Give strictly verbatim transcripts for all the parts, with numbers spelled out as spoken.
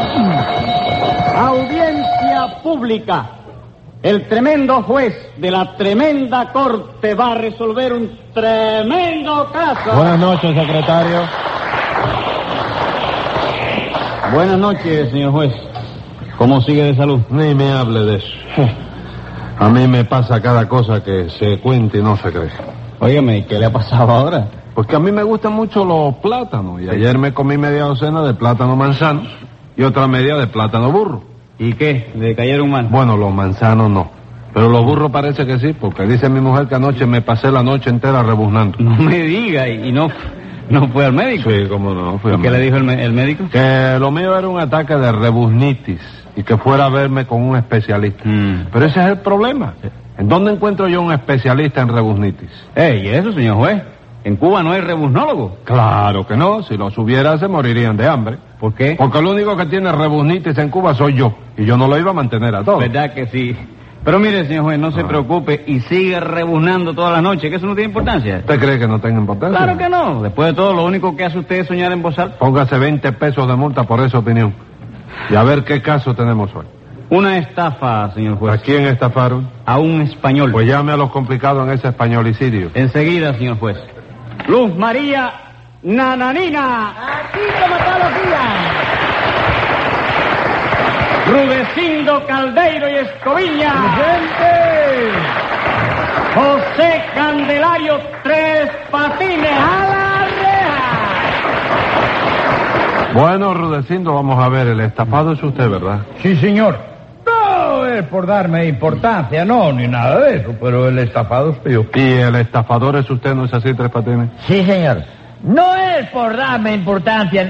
Audiencia pública. El tremendo juez de la tremenda corte va a resolver un tremendo caso. Buenas noches, secretario. Buenas noches, señor juez. ¿Cómo sigue de salud? Ni me hable de eso. A mí me pasa cada cosa que se cuenta y no se cree. Óigame, ¿qué le ha pasado ahora? Porque a mí me gustan mucho los plátanos. Y ayer me comí media docena de plátano manzano y otra media de plátano burro. ¿Y qué? ¿Le cayeron mal? Bueno, los manzanos no. Pero los burros parece que sí, porque dice mi mujer que anoche me pasé la noche entera rebuznando. No me diga, ¿y no, no fue al médico? Sí, cómo no. Fui ¿Y al qué médico. le dijo el, el médico? Que lo mío era un ataque de rebuznitis y que fuera a verme con un especialista. Mm. Pero ese es el problema. ¿En dónde encuentro yo un especialista en rebuznitis? Eh, ¿y eso, señor juez? ¿En Cuba no hay rebuznólogo? Claro que no. Si los hubiera, se morirían de hambre. ¿Por qué? Porque el único que tiene rebuznitis en Cuba soy yo. Y yo no lo iba a mantener a todos. ¿Verdad que sí? Pero mire, señor juez, no se Ah. preocupe y sigue rebuznando toda la noche, que eso no tiene importancia. ¿Usted cree que no tenga importancia? Claro que no. Después de todo, lo único que hace usted es soñar en voz alta. Póngase veinte pesos de multa por esa opinión. Y a ver qué caso tenemos hoy. Una estafa, señor ¿A juez. quién estafaron? A un español. Pues llame a los complicados en ese españolicidio. Enseguida, señor juez. Luz María Nananina. Aquí como todos los días. Rudecindo Caldeiro y Escoviña. ¡Presente! José Candelario Tres Patines. ¡A la reja! Bueno, Rudecindo, vamos a ver. El estafado es usted, ¿verdad? Sí, señor. No es por darme importancia, no, ni nada de eso, pero el estafado soy yo. ¿Y el estafador es usted, no es así, Tres Patines? Sí, señor. No es por darme importancia.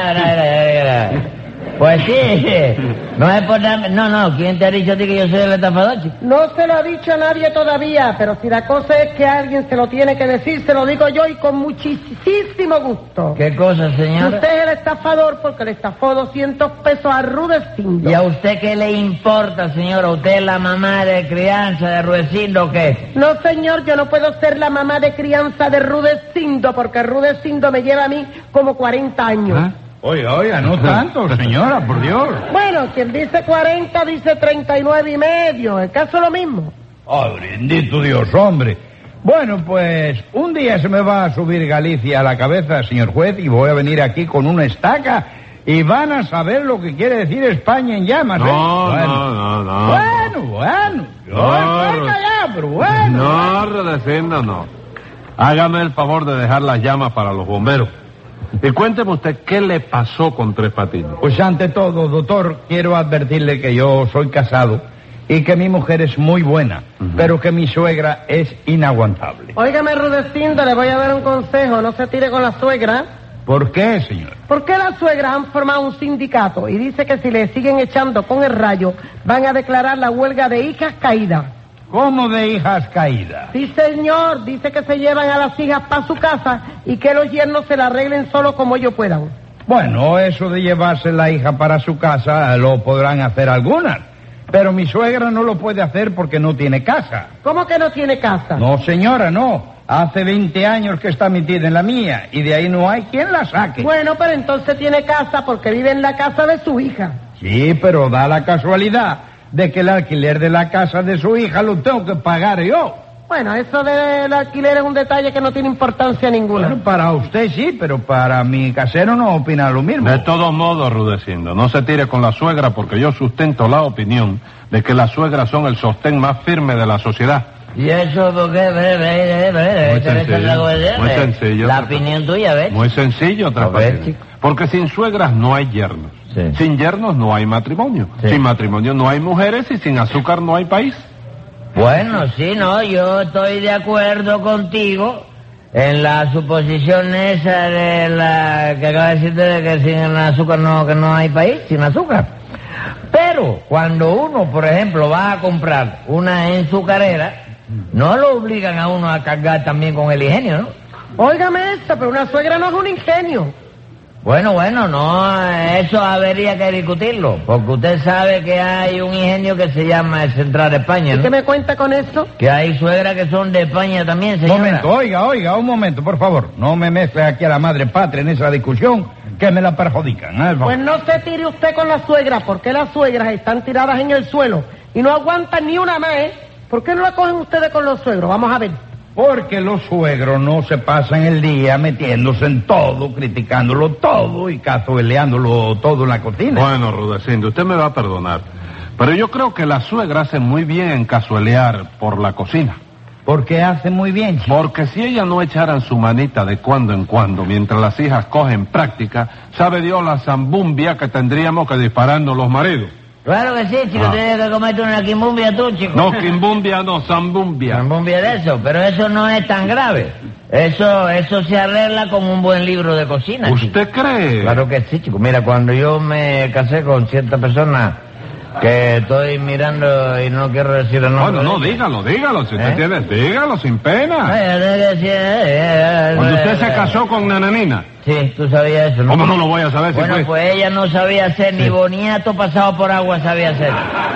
De... Pues sí, no es por darme... No, no, ¿quién te ha dicho a ti que yo soy el estafador, chico? No se lo ha dicho a nadie todavía, pero si la cosa es que alguien se lo tiene que decir, se lo digo yo y con muchísimo gusto. ¿Qué cosa, señora? Usted es el estafador porque le estafó doscientos pesos a Rudecindo. ¿Y a usted qué le importa, señora? ¿Usted es la mamá de crianza de Rudecindo o qué? No, señor, yo no puedo ser la mamá de crianza de Rudecindo porque Rudecindo me lleva a mí como cuarenta años. ¿Ah? Oiga, oiga, no tanto, señora, por Dios. Bueno, quien dice cuarenta dice treinta y nueve y medio. El caso es lo mismo. ¡Oh, bendito Dios, hombre! Bueno, pues un día se me va a subir Galicia a la cabeza, señor juez, y voy a venir aquí con una estaca y van a saber lo que quiere decir España en llamas, ¿eh? No, bueno. no, no, no. Bueno, bueno. Yo No, estoy callado, pero bueno. No, Rudecindo, no. Hágame el favor de dejar las llamas para los bomberos. Y cuénteme usted, ¿qué le pasó con Tres Patines? Pues ante todo, doctor, quiero advertirle que yo soy casado y que mi mujer es muy buena, Uh-huh. pero que mi suegra es inaguantable. Óigame, Rudecindo, le voy a dar un consejo. No se tire con la suegra. ¿Por qué, señor? Porque las suegras han formado un sindicato y dice que si le siguen echando con el rayo, van a declarar la huelga de hijas caídas. ¿Cómo de hijas caídas? Sí, señor, dice que se llevan a las hijas para su casa y que los yernos se la arreglen solo como ellos puedan. Bueno, eso de llevarse la hija para su casa lo podrán hacer algunas, pero mi suegra no lo puede hacer porque no tiene casa. ¿Cómo que no tiene casa? No, señora, no. Hace veinte años que está metida en la mía y de ahí no hay quien la saque. Bueno, pero entonces tiene casa porque vive en la casa de su hija. Sí, pero da la casualidad de que el alquiler de la casa de su hija lo tengo que pagar yo. Bueno, eso del alquiler es un detalle que no tiene importancia ninguna. Bueno, para usted sí, pero para mi casero no opina lo mismo. De todos modos, Rudecindo, no se tire con la suegra porque yo sustento la opinión de que las suegras son el sostén más firme de la sociedad. ¿Y eso por qué? Ve, ve, ve, ve, Muy esa es sencillo, la cosa, muy ve. sencillo. La opinión tuya, ¿ves? Muy sencillo, Tres A ver, Patines. chico. Porque sin suegras no hay yernos. Sí. Sin yernos no hay matrimonio. Sí. Sin matrimonio no hay mujeres y sin azúcar no hay país. Bueno, sí, no, yo estoy de acuerdo contigo en la suposición esa de la que acaba de decirte de que sin azúcar no, que no hay país, sin azúcar. Pero cuando uno, por ejemplo, va a comprar una enzucarera, no lo obligan a uno a cargar también con el ingenio, ¿no? Óigame esto, pero una suegra no es un ingenio. Bueno, bueno, no, eso habría que discutirlo, porque usted sabe que hay un ingenio que se llama el Central España, ¿Y ¿no? qué me cuenta con eso? Que hay suegras que son de España también, Un señora. momento, oiga, oiga, un momento, por favor. No me mezcle aquí a la madre patria en esa discusión, que me la perjudican. ¿eh? Pues no se tire usted con la suegra, porque las suegras están tiradas en el suelo y no aguantan ni una más, ¿eh? ¿Por qué no la cogen ustedes con los suegros? Vamos a ver. Porque los suegros no se pasan el día metiéndose en todo, criticándolo todo y cazueleándolo todo en la cocina. Bueno, Rudecindo, usted me va a perdonar, pero yo creo que la suegra hace muy bien en cazuelear por la cocina. Porque hace muy bien, chico. Porque si ellas no echaran su manita de cuando en cuando, mientras las hijas cogen práctica, sabe Dios la zambumbia que tendríamos que dispararnos los maridos. Claro que sí, chico, Ah. tienes que comerte una quimbumbia tú, chico. No, quimbumbia, no, zambumbia. Quimbumbia de eso, pero eso no es tan grave. Eso eso se arregla con un buen libro de cocina, chico. ¿Usted cree? Claro que sí, chico. Mira, cuando yo me casé con cierta persona que estoy mirando y no quiero decir el nombre. Bueno, no, de ella. dígalo, dígalo, si usted ¿Eh? tiene, dígalo sin pena. Ay, yo tengo que decir, eh, eh, Cuando eh, usted se eh, casó con Nananina, Sí, tú sabías eso, ¿no? ¿cómo no lo voy a saber si Bueno, fue? pues ella no sabía hacer, ni boniato pasado por agua sabía hacer.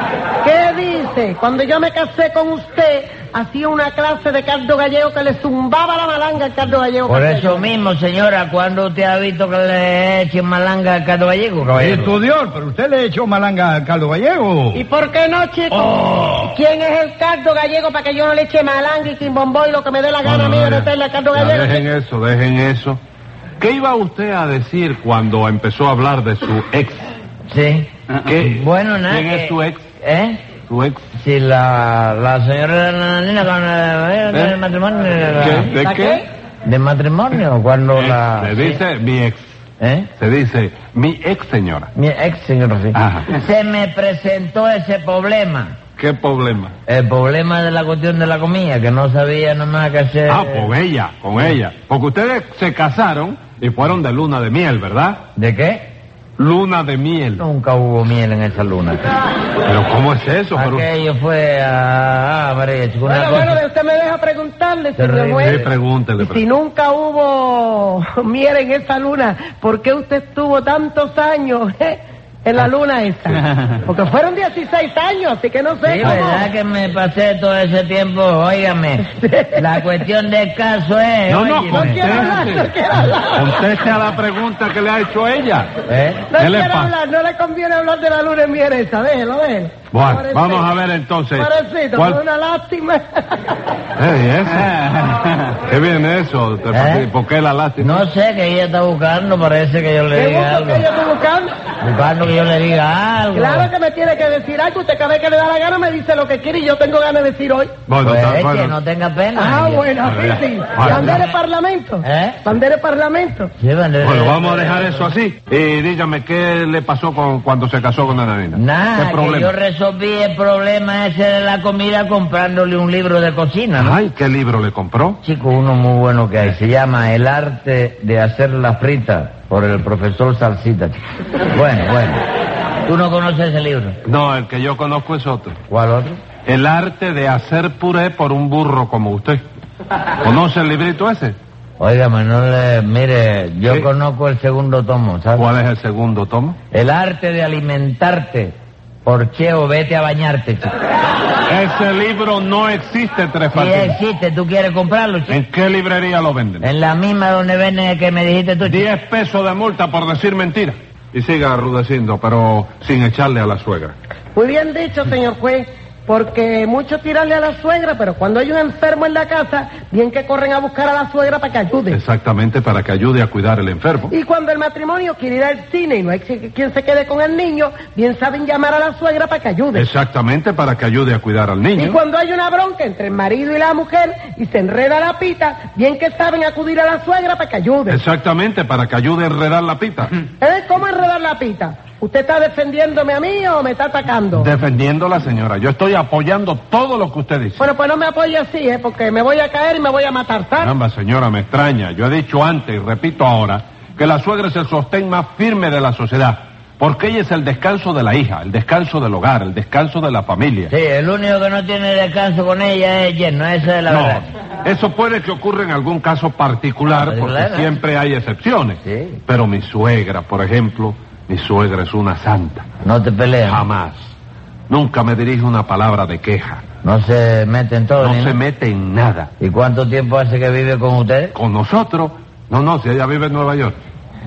¿Qué dice? Cuando yo me casé con usted, hacía una clase de caldo gallego que le zumbaba la malanga al caldo gallego. Por que eso hacía. mismo, señora, ¿cuándo usted ha visto que le echen malanga al caldo gallego, caballero? Estudió, pero usted le echó malanga al caldo gallego. ¿Y por qué no, chico? Oh. ¿Quién es el caldo gallego para que yo no le eche malanga y quimbombó y lo que me dé la gana a mí de ya. meterle al caldo Ya, gallego? dejen eso, dejen eso. ¿Qué iba usted a decir cuando empezó a hablar de su ex? Sí. ¿Qué? Bueno, nada. ¿Quién que- es su ex? ¿Eh? ¿Su ex? Sí, la, la señora Nananina con el, ¿Eh? el matrimonio. la- ¿Qué? ¿De ¿La qué? ¿De matrimonio? Cuando la... Se sí. dice mi ex. ¿Eh? Se dice mi ex señora. Mi ex señor, sí. Ajá. Se me presentó ese problema. ¿Qué problema? El problema de la cuestión de la comida, que no sabía nomás qué hacer. Ah, con ella, con ella. Porque ustedes se casaron y fueron de luna de miel, ¿verdad? ¿De qué? Luna de miel. Nunca hubo miel en esa luna. Pero ¿cómo es eso? Pero... Aquello fue a... Ah, María, chico, una Bueno, cosa... bueno, usted me deja preguntarle, señor Terrible. juez. Sí, pregúntele. Y si nunca hubo miel en esa luna, ¿por qué usted estuvo tantos años eh, en la luna esa? Porque fueron dieciséis años, así que no sé Sí, cómo. verdad que me pasé todo ese tiempo, óigame. La cuestión del caso es... No, no, óyeme. no quiero hablar, no quiero hablar. Conteste a la pregunta que le ha hecho ella. ¿Eh? No ¿Qué le quiero pasa? hablar, no le conviene hablar de la luna en miel esa, déjelo, déjelo. Bueno, Pobrecito. vamos a ver entonces. Pobrecito, ¿Cuál- fue una lástima. Ey, eso. ¿Qué viene eso? ¿Te- ¿Eh? ¿Por qué la lástima? No sé que ella está buscando, parece que yo le ¿Qué diga busco algo. que yo estoy buscando? Buscando que yo le diga algo. Claro que me tiene que decir algo. Usted cada vez que le da la gana me dice lo que quiere y yo tengo ganas de decir hoy. Bueno, Pues está- es bueno. que no tenga pena. Ah, Yo- bueno, A sí, ver, sí. vale. Bandera de parlamento. ¿Eh? Bandera de parlamento. Sí, vale. Bueno, vamos a dejar eso así. Y dígame, ¿qué le pasó con, cuando se casó con Nananina? Nada, ¿Qué que yo problema? resolví el problema ese de la comida comprándole un libro de cocina, ¿no? Ay, ¿qué libro le compró? Chico, uno muy bueno que hay. Se llama El arte de hacer la frita por el profesor Salsita, chico. Bueno, bueno. ¿Tú no conoces ese libro? No, el que yo conozco es otro. ¿Cuál otro? El arte de hacer puré por un burro como usted. ¿Conoce el librito ese? Óigame, no le... Mire, yo Sí. conozco el segundo tomo, ¿sabes? ¿Cuál es el segundo tomo? El arte de alimentarte por cheo, vete a bañarte, chico. Ese libro no existe, Tres Sí Patines. existe, ¿tú quieres comprarlo, chico? ¿En qué librería lo venden? En la misma donde venden el que me dijiste tú, chico. Diez pesos de multa por decir mentira. Y siga arrudeciendo, pero sin echarle a la suegra. Muy bien dicho, señor juez. Porque mucho tirarle a la suegra, pero cuando hay un enfermo en la casa, bien que corren a buscar a la suegra para que ayude. Exactamente, para que ayude a cuidar el enfermo. Y cuando el matrimonio quiere ir al cine y no hay quien se quede con el niño, bien saben llamar a la suegra para que ayude. Exactamente, para que ayude a cuidar al Y niño. cuando hay una bronca entre el marido y la mujer y se enreda la pita, bien que saben acudir a la suegra para que ayude. Exactamente, para que ayude a enredar la pita. ¿Eh? ¿Cómo enredar la pita? ¿Usted está defendiéndome a mí o me está atacando? Defendiéndola, señora. Yo estoy apoyando todo lo que usted dice. Bueno, pues no me apoye así, ¿eh? Porque me voy a caer y me voy a matar, ¿sabes? Caramba, señora, me extraña. Yo he dicho antes y repito ahora que la suegra es el sostén más firme de la sociedad. Porque ella es el descanso de la hija, el descanso del hogar, el descanso de la familia. Sí, el único que no tiene descanso con ella es lleno, esa es la No, verdad. eso puede que ocurra en algún caso particular, porque Particular, ¿eh? siempre hay excepciones. Sí. Pero mi suegra, por ejemplo, mi suegra es una santa. No te pelean. Jamás. Nunca me dirige una palabra de queja. No se mete en todo. No ni se nada. mete en nada. ¿Y cuánto tiempo hace que vive con usted? Con nosotros, no, no, si ella vive en Nueva York.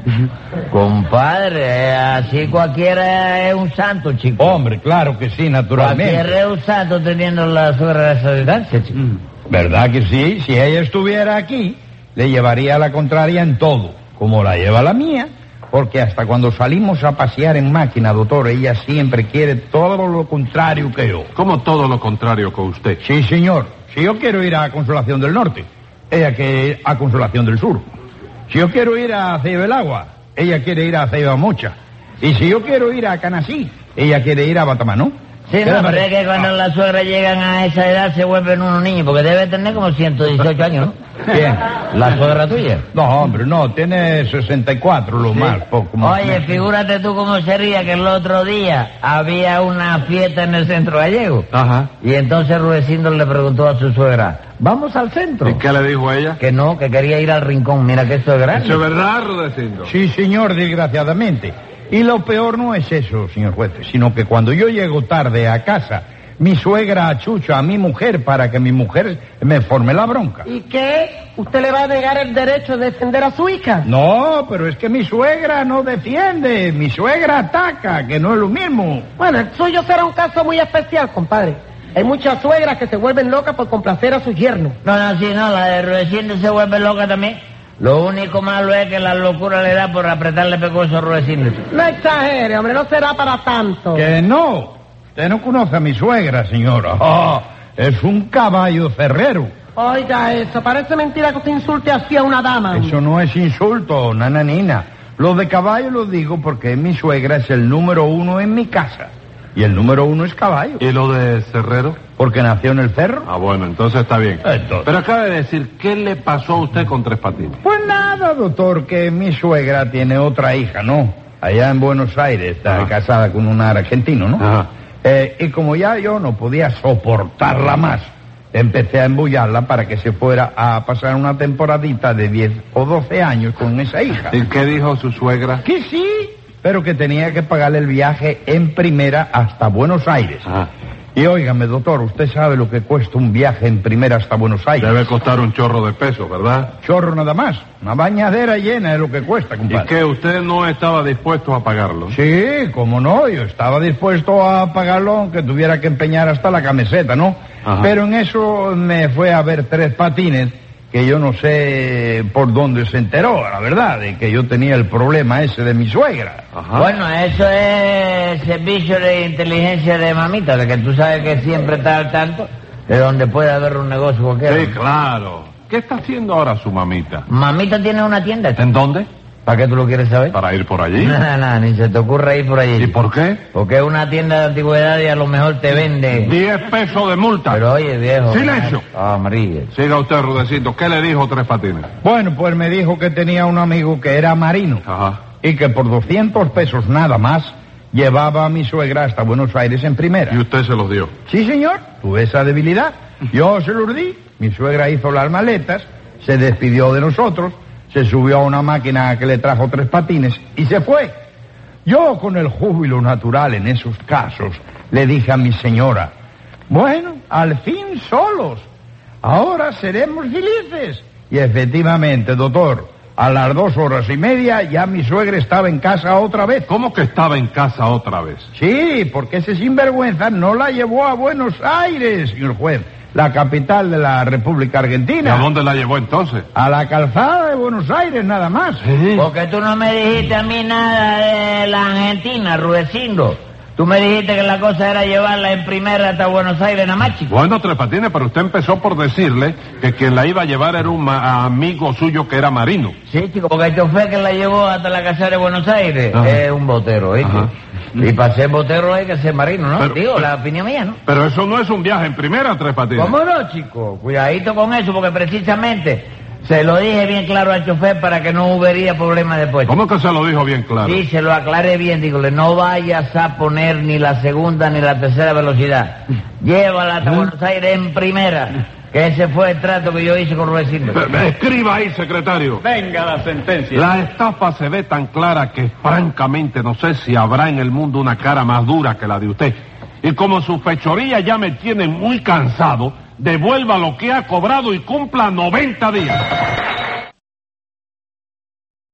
Compadre, así cualquiera es un santo, chico. Hombre, claro que sí, naturalmente. Cualquiera es un santo teniendo la suegra de esa distancia, chico. ¿Verdad que sí? Si ella estuviera aquí, le llevaría la contraria en todo, como la lleva la mía. Porque hasta cuando salimos a pasear en máquina, doctor, ella siempre quiere todo lo contrario que yo. ¿Cómo todo lo contrario con usted? Sí, señor. Si yo quiero ir a Consolación del Norte, ella quiere ir a Consolación del Sur. Si yo quiero ir a Ceiba del Agua, ella quiere ir a Ceiba Mocha. Y si yo quiero ir a Canasí, ella quiere ir a Batamanó. Sí, no, pero es que cuando las suegras llegan a esa edad se vuelven unos niños, porque debe tener como ciento dieciocho años, ¿no? ¿Quién? ¿La suegra tuya? No, hombre, no, tiene sesenta y cuatro, lo Sí. más, poco más. Oye, figúrate tú cómo sería que el otro día había una fiesta en el centro gallego. Ajá. Y entonces Rudecindo le preguntó a su suegra, ¿vamos al centro? ¿Y qué le dijo ella? Que no, que quería ir al rincón. Mira que esto es grande. ¿Eso es verdad, Rudecindo? Sí, señor, desgraciadamente. Y lo peor no es eso, señor juez, sino que cuando yo llego tarde a casa, mi suegra achucha a mi mujer para que mi mujer me forme la bronca. ¿Y qué? ¿Usted le va a negar el derecho de defender a su hija? No, pero es que mi suegra no defiende, mi suegra ataca, que no es lo mismo. Bueno, el suyo será un caso muy especial, compadre. Hay muchas suegras que se vuelven locas por complacer a sus yernos. No, no, sí, no, la de Rudecindo se vuelve loca también. Lo único malo es que la locura le da por apretarle pecoso a Rudecindo. No exagere, hombre, no será para tanto. Que no, usted no conoce a mi suegra, señora. Oh, es un caballo ferrero. Oiga eso, parece mentira que usted insulte así a una dama. Eso no es insulto, nananina. Lo de caballo lo digo porque mi suegra es el número uno en mi casa. Y el número uno es caballo. ¿Y lo de Cerrero? Porque nació en el cerro. Ah, bueno, entonces está bien. Entonces. Pero acaba de decir, ¿qué le pasó a usted con Tres Patines? Pues nada, doctor, que mi suegra tiene otra hija, ¿no? Allá en Buenos Aires, está Ajá. casada con un argentino, ¿no? Ajá. Eh, y como ya yo no podía soportarla más, empecé a embullarla para que se fuera a pasar una temporadita de diez o doce años con esa hija. ¿Y qué dijo su suegra? Que sí, pero que tenía que pagarle el viaje en primera hasta Buenos Aires. Ajá. Y óigame, doctor, usted sabe lo que cuesta un viaje en primera hasta Buenos Aires. Debe costar un chorro de peso, ¿verdad? Chorro nada más. Una bañadera llena es lo que cuesta, ¿Y compadre. que usted no estaba dispuesto a pagarlo? Sí, cómo no, yo estaba dispuesto a pagarlo aunque tuviera que empeñar hasta la camiseta, ¿no? Ajá. Pero en eso me fue a ver Tres Patines, que yo no sé por dónde se enteró, la verdad, de que yo tenía el problema ese de mi suegra. Ajá. Bueno, eso es servicio de inteligencia de mamita, de que tú sabes que siempre está al tanto de donde puede haber un negocio cualquiera. Sí, claro. ¿Qué está haciendo ahora su mamita? Mamita tiene una tienda. ¿En dónde? ¿Para qué tú lo quieres saber? ¿Para ir por allí? Nada, nada, ni se te ocurre ir por allí. ¿Y por qué? Porque es una tienda de antigüedad y a lo mejor te vende. Diez pesos de multa. Pero oye, viejo. ¡Silencio! Ah, María. Siga usted, Rudecindo. ¿Qué le dijo Tres Patines? Bueno, pues me dijo que tenía un amigo que era marino Ajá. y que por doscientos pesos nada más llevaba a mi suegra hasta Buenos Aires en primera. Y usted se los dio. Sí, señor, tuve esa debilidad. Yo se los di, mi suegra hizo las maletas, se despidió de nosotros, se subió a una máquina que le trajo Tres Patines y se fue. Yo, con el júbilo natural en esos casos, le dije a mi señora, bueno, al fin solos, ahora seremos felices. Y efectivamente, doctor, a las dos horas y media ya mi suegra estaba en casa otra vez. ¿Cómo que estaba en casa otra vez? Sí, porque ese sinvergüenza no la llevó a Buenos Aires, señor juez, la capital de la República ¿Y a Argentina. dónde la llevó entonces? A la calzada de Buenos Aires, nada más. Porque tú no me dijiste a mí nada de la Argentina, Rudecindo. Tú me dijiste que la cosa era llevarla en primera hasta Buenos Aires, nada más, chico. Bueno, Tres Patines, pero usted empezó por decirle que quien la iba a llevar era un ma- amigo suyo que era marino. Sí, chico, porque el chofer que la llevó hasta la casa de Buenos Aires Ajá. es un botero, ¿viste? Ajá. Y para ser botero hay que ser marino, ¿no? Pero- Digo, pero- la opinión mía, ¿no? Pero eso no es un viaje en primera, Tres Patines. ¿Cómo no, chico? Cuidadito con eso, porque precisamente se lo dije bien claro al chofer para que no hubiera problema después. ¿Cómo que se lo dijo bien claro? Sí, se lo aclaré bien, dígole, no vayas a poner ni la segunda ni la tercera velocidad. Llévala hasta Buenos Aires en primera, que ese fue el trato que yo hice con Rudecindo. Eh, Escriba ahí, secretario. Venga la sentencia. La estafa se ve tan clara que francamente no sé si habrá en el mundo una cara más dura que la de usted. Y como su fechoría ya me tiene muy cansado, devuelva lo que ha cobrado y cumpla noventa días.